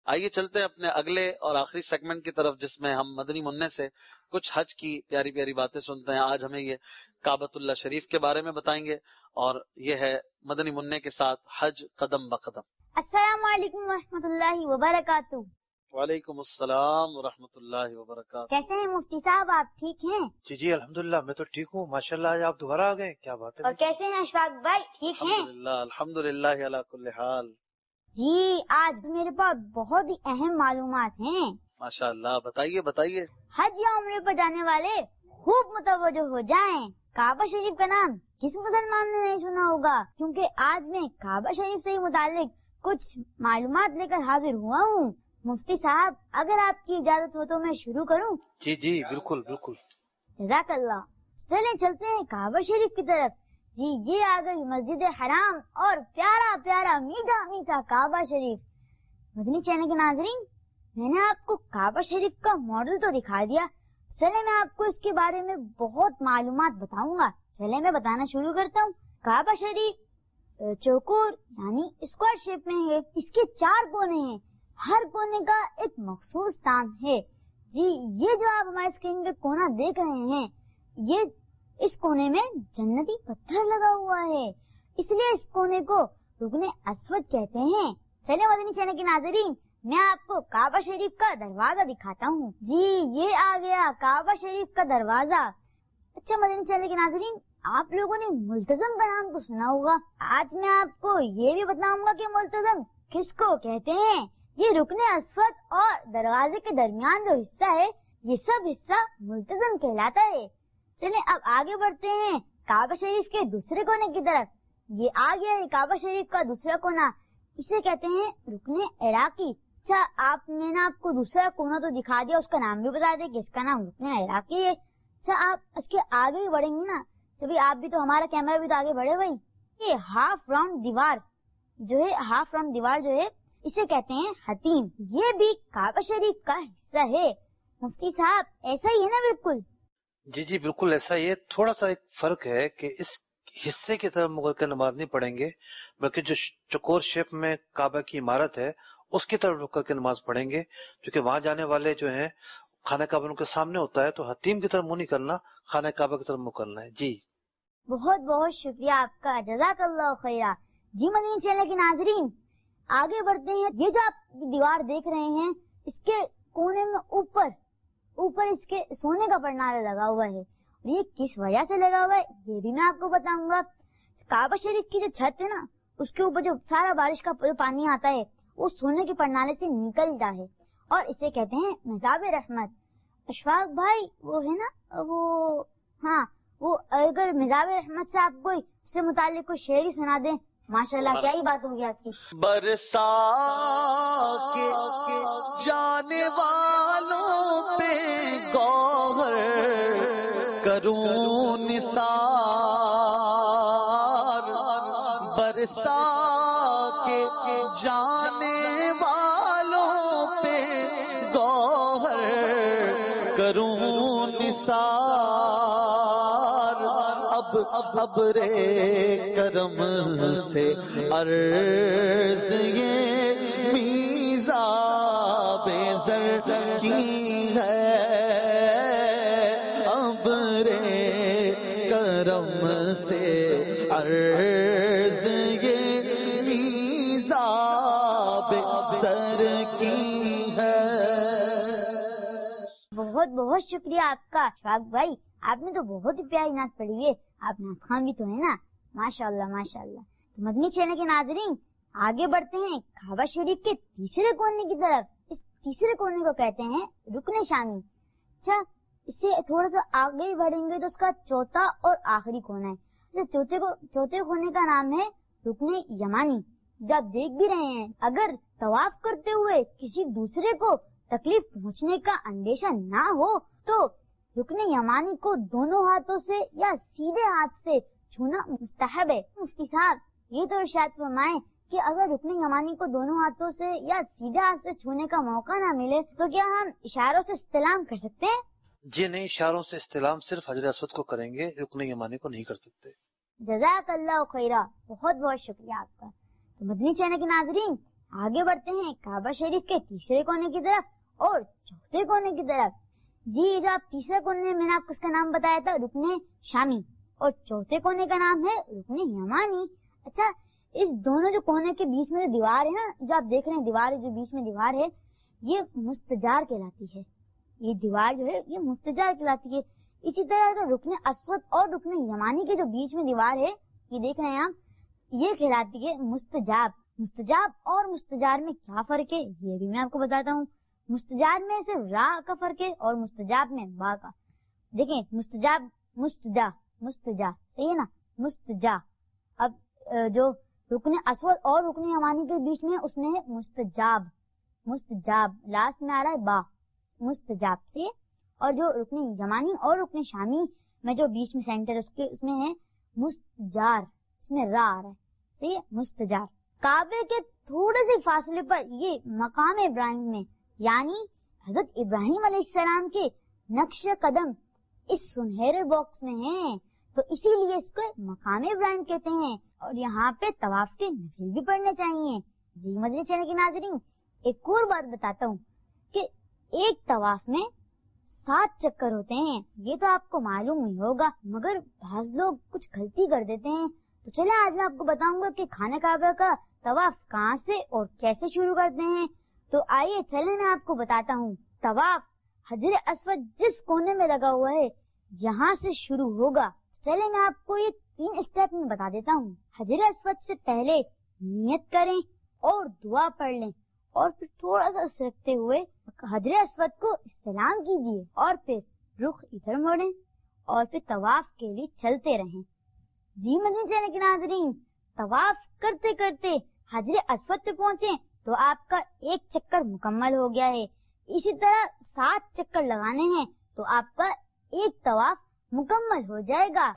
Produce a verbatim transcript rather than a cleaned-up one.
آئیے چلتے ہیں اپنے اگلے اور آخری سیگمنٹ کی طرف، جس میں ہم مدنی منع سے کچھ حج کی پیاری پیاری باتیں سنتے ہیں۔ آج ہمیں یہ کعبۃ اللہ شریف کے بارے میں بتائیں گے، اور یہ ہے مدنی منع کے ساتھ حج قدم بقدم۔ السلام علیکم ورحمۃ اللہ وبرکاتہ۔ وعلیکم السلام ورحمۃ اللہ وبرکاتہ۔ کیسے ہیں مفتی صاحب، آپ ٹھیک ہیں؟ جی جی الحمدللہ میں تو ٹھیک ہوں ماشاءاللہ۔ آج آپ دوبارہ آ گئے، کیا بات ہے؟ اور کیسے ہیں اشفاق بھائی، ٹھیک ہیں؟ الحمدللہ الحمدللہ علی کل حال۔ جی آج میرے پاس بہت ہی اہم معلومات ہیں۔ ماشاء اللہ، بتائیے بتائیے۔ حج یا عمرے پر جانے والے خوب متوجہ ہو جائیں۔ کعبہ شریف کا نام کس مسلمان نے نہیں سنا ہوگا، کیونکہ آج میں کعبہ شریف سے متعلق کچھ معلومات لے کر حاضر ہوا ہوں۔ مفتی صاحب اگر آپ کی اجازت ہو تو میں شروع کروں؟ جی جی بالکل بالکل۔ جزاک اللہ۔ چلیں چلتے ہیں کعبہ شریف کی طرف۔ جی یہ آ گئی مسجد حرام اور پیارا پیارا میٹھا میٹھا کعبہ شریف۔ مدنی چینل کے ناظرین، میں نے آپ کو کعبہ شریف کا ماڈل تو دکھا دیا، چلے میں آپ کو اس کے بارے میں بہت معلومات بتاؤں گا۔ چلے میں بتانا شروع کرتا ہوں۔ کعبہ شریف چوکور یعنی اسکوائر شیپ میں ہے، اس کے چار کونے ہیں، ہر کونے کا ایک مخصوص کام ہے۔ جی یہ جو آپ ہمارے اسکرین پہ کونا دیکھ رہے ہیں، یہ اس کونے میں جنتی پتھر لگا ہوا ہے، اس لیے اس کونے کو رکن اسود کہتے ہیں۔ چلے مدنی چینل کے ناظرین، میں آپ کو کعبہ شریف کا دروازہ دکھاتا ہوں۔ جی یہ آ گیا کعبہ شریف کا دروازہ۔ اچھا مدنی چینل کے ناظرین، آپ لوگوں نے ملتزم کا نام تو سنا ہوگا، آج میں آپ کو یہ بھی بتاؤں گا کہ ملتزم کس کو کہتے ہیں۔ یہ رکن اسود اور دروازے کے درمیان جو حصہ ہے، یہ سب حصہ ملتزم کہلاتا ہے۔ چلیں اب آگے بڑھتے ہیں کعبہ شریف کے دوسرے کونے کی طرف۔ یہ آ گیا ہے کعبہ شریف کا دوسرا کونا، اسے کہتے ہیں رکن عراقی۔ اچھا آپ میں نے آپ کو دوسرا کونا تو دکھا دیا، اس کا نام بھی بتا دیں کہ اس کا نام رکن عراقی ہے۔ اچھا آپ اس کے آگے بھی بڑھیں گے نا، تو آپ بھی تو ہمارا کیمرہ بھی تو آگے بڑھے بھائی۔ یہ ہاف راؤنڈ دیوار جو ہے، ہاف راؤنڈ دیوار جو ہے اسے کہتے ہیں حتیم، یہ بھی کعبہ شریف کا حصہ ہے۔ مفتی صاحب ایسا ہی ہے نا؟ بالکل جی جی بالکل ایسا ہی ہے، تھوڑا سا ایک فرق ہے کہ اس حصے کی طرف مغل کے نماز نہیں پڑھیں گے، بلکہ جو چکور شیپ میں کعبہ کی عمارت ہے اس کی طرف رک کر کے نماز پڑھیں گے، کیونکہ وہاں جانے والے جو ہیں خانہ کعبہ ان کے سامنے ہوتا ہے، تو حتیم کی طرف منہ نہیں کرنا، خانہ کعبہ کی طرف منہ کرنا ہے۔ جی بہت بہت شکریہ آپ کا، جزاک اللہ خیرہ۔ جی مدنی چینل کے ناظرین آگے بڑھتے ہیں۔ یہ جو آپ دیوار دیکھ رہے ہیں، اس کے کونے میں اوپر اوپر اس کے سونے کا پرنارا لگا ہوا ہے، اور یہ کس وجہ سے لگا ہوا ہے یہ بھی میں آپ کو بتاؤں گا۔ کعبہ شریف کی جو چھت ہے نا، اس کے اوپر جو سارا بارش کا پانی آتا ہے وہ سونے کے پرنالے سے نکلتا ہے، اور اسے کہتے ہیں مذاب رحمت۔ اشفاق بھائی وہ ہے نا وہ، ہاں وہ اگر مذاب رحمت سے آپ کوئی اس سے متعلق کوئی شعر ہی سنا دیں، ماشاءاللہ کیا ہی بات ہوگی آپ کی۔ برسا کے جانے والوں پہ گوہر کروں نثار، برسا کے جانے والوں پہ گوہر کروں نثار، اب اب رے کرم سے عرض یہ میزاب زر کی ہے، اب رے کرم سے عرض یہ میزاب زر کی ہے۔ بہت بہت شکریہ آپ کا اشفاق بھائی، آپ نے تو بہت ہی پیاری نعت پڑھی ہے، آپ نعت خواں بھی تو ہے نا، ماشاءاللہ ماشاءاللہ۔ تو مدنی چینل کے ناظرین آگے بڑھتے ہیں کعبہ شریف کے تیسرے کونے کی طرف۔ اس تیسرے کونے کو کہتے ہیں رکن شامی۔ اچھا اس سے تھوڑا سا آگے بڑھیں گے تو اس کا چوتھا اور آخری کونا ہے، چوتھے کو چوتھے کونے کا نام ہے رکن یمانی۔ جو آپ دیکھ بھی رہے ہیں، اگر طواف کرتے ہوئے کسی دوسرے کو تکلیف پہنچنے کا اندیشہ نہ ہو تو رکن یمانی کو دونوں ہاتھوں سے یا سیدھے ہاتھ سے چھونا مستحب ہے۔ مفتی صاحب یہ تو ارشاد فرمائیں کہ اگر رکن یمانی کو دونوں ہاتھوں سے یا سیدھے ہاتھ سے چھونے کا موقع نہ ملے تو کیا ہم اشاروں سے استلام کر سکتے ہیں؟ جی نہیں، اشاروں سے استلام صرف حجر اسود کو کریں گے، رکن یمانی کو نہیں کر سکتے۔ جزاک اللہ خیرہ، بہت بہت شکریہ آپ کا۔ تو مدنی چینل کے ناظرین आगे बढ़ते हैं काबा शरीफ के तीसरे कोने की तरफ और चौथे कोने की तरफ। जी जो आप तीसरे कोने, मैंने आपको उसका नाम बताया था रुकने शामी, और चौथे कोने का नाम है रुकने यमानी। अच्छा, इस दोनों जो कोने के बीच में जो दीवार है ना, जो आप देख रहे हैं दीवार है, जो बीच में दीवार है, ये मुस्तजार कहलाती है। ये दीवार जो है ये मुस्तजार कहलाती है। इसी तरह जो रुकने अस्वद और रुकने यमानी के जो बीच में दीवार है, ये देख रहे हैं आप, ये कहलाती है मुस्तजाब। मुस्तजाब और मुस्तजार में क्या फर्क है ये भी मैं आपको बताता हूँ। मुस्तजार में सिर्फ रा का फर्क है और मुस्तजाब में बा का। देखें, मुस्तजाब मुस्तजा मुस्तजा, सही है ना, मुस्तजा। अब जो रुकने अस्वद और रुकने यमानी के बीच में उसमें है मुस्तजाब। मुस्तजाब लास्ट में आ रहा है बा, मुस्तजाब से। और जो रुकने यमानी और रुकने शामी में जो बीच में सेंटर उसके उसमें है मुस्तजार, इसमें रा आ रहा है, सही है, मुस्तजार। काबे के थोड़े से फासले पर ये मकाम इब्राहिम में, यानी हजरत इब्राहिम अलैहिस्सलाम के नक्श कदम इस सुनहरे बॉक्स में है, तो इसीलिए इसको मकाम इब्राहिम कहते हैं। और यहाँ पे तवाफ के नफिल भी पढ़ने चाहिए। जी मदनी चैनल के नाज़रीन, एक और बात बताता हूँ कि एक तवाफ में सात चक्कर होते हैं, ये तो आपको मालूम ही होगा, मगर बाज लोग कुछ गलती कर देते हैं। तो चले आज मैं आपको बताऊंगा कि खाना काबा का तवाफ कहाँ से और कैसे शुरू करते हैं। तो आइए चले मैं आपको बताता हूँ। तवाफ हजर अस्वद जिस कोने में लगा हुआ है यहाँ से शुरू होगा। चले मैं आपको ये तीन स्टेप में बता देता हूँ। हजर अस्वद से पहले नियत करें और दुआ पढ़ लें, और फिर थोड़ा सा सरकते हुए हजर अस्वद को इस्तेलाम कीजिए, और फिर रुख इधर मोड़ें और फिर तवाफ के लिए चलते रहें। जी मदनी चैनल के नाज़रीन, तवाफ करते करते हजर अस्वद पे पहुँचे तो आपका एक चक्कर मुकम्मल हो गया है। इसी तरह सात चक्कर लगाने हैं तो आपका एक तवाफ मुकम्मल हो जाएगा।